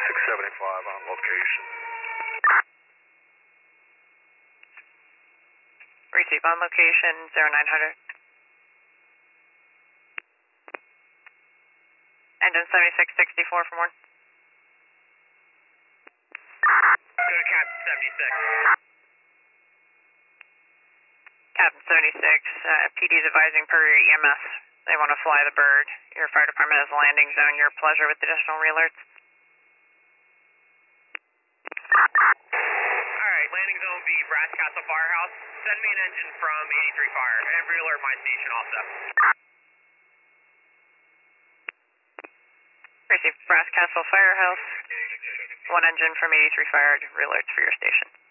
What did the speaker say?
675 on location. Receive on location, 0900. Engine 7664 for more. Go to Captain 76. Captain 76, PD is advising per your EMS. They want to fly the bird. Your fire department has a landing zone. Your pleasure with additional re-alerts. Alright, landing zone will be Brass Castle Firehouse. Send me an engine from 83 Fire and re-alert my station also. Receive Brass Castle Firehouse. One engine from 83 Fire, re-alerts for your station.